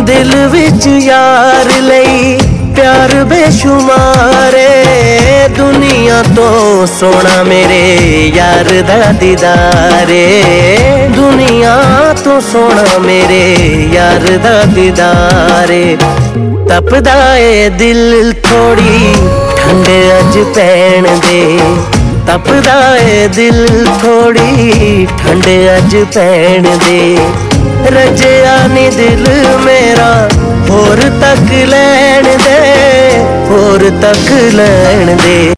दिल विच यार लई प्यार बेशुमारे, दुनिया तो सोना मेरे यार दा दीदारे, दुनिया तो सोना मेरे यार दा दीदारे। तपदा ए दिल थोड़ी ठंड अज पैण दे, तपदा ए दिल थोड़ी ठंड अज पैण दे। रजिया नी दिल मेरा होर तक लैण दे, होर तक लैण दे।